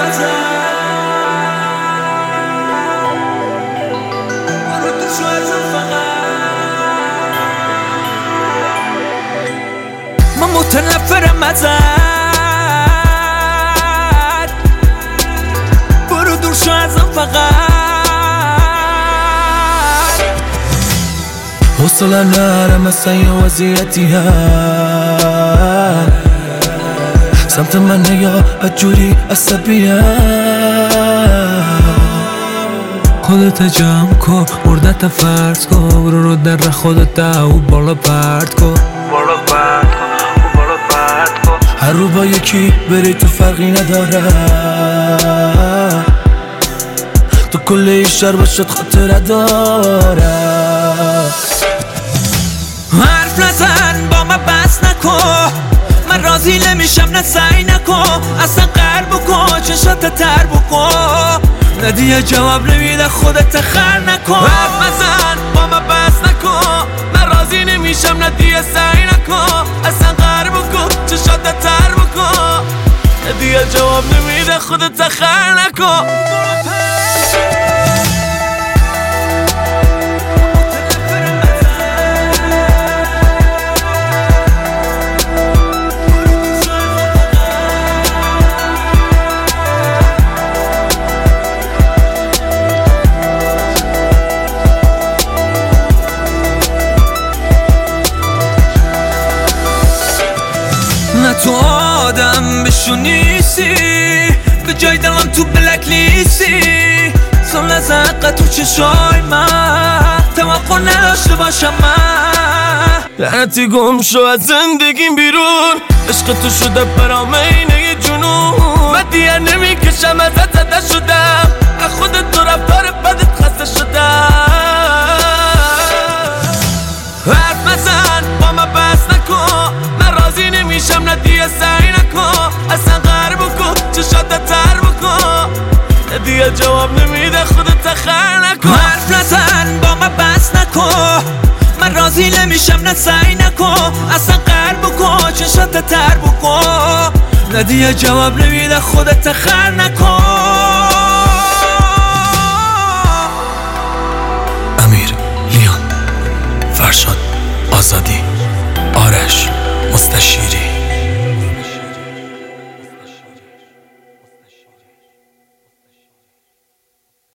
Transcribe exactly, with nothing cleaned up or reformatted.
ازم، برو دور شو ازم فقط. من متنفرم ازت، برو دور شو ازم فقط. حوصله نرم مثل یه وضعیتی هست، سمت من نگاه بدجوری عصبیه. خودت جمع کن مردت فرض کن، برو رو در خودت او بالا پرد کن، بالا پرد کن، بالا پرد کن. هر رو با یکی بری تو فرقی نداره، تو کل این شهر باشد خاطره داره. حرف نزن با من بس نکن، من راضی نمیشم نه سعی نکن، اصلا قهر بکن چشات تر بکن، ندیه جواب نمیده خودت خر نکن. حرف نزن با من بس نکن، من راضی نمیشم ندیه سعی نکن، اصلا قهر بکن چشات تر بکن، ندیه جواب نمیده خودت خر نکن. نه تو آدم بشو نیستی، به جای دلم تو بلک لیستی، سال از حقا تو چشای من توقع نداشته باشم من. لعنتی گم شو از زندگیم بیرون، عشق تو شده برام اینه جنون، من دیگه نمیکشم ازت زده شدم، از خودت تو رفتار بدت خسته شدم. حرف نزن با من بس نکن، من راضی نمیشم ندیه سعی نکن، اصلا قهر بکن چشات تر بکن، ندیه جواب نمیده خودت خر نکن. حرف نزن با من بس نکن، من راضی نمیشم نه سعی نکن، اصلا قهر بکن چشات تر بکن، ندیه جواب نمیده خودت خر نکن. امیر، لیان، فرشاد، آزادی، آرش، مستشیری.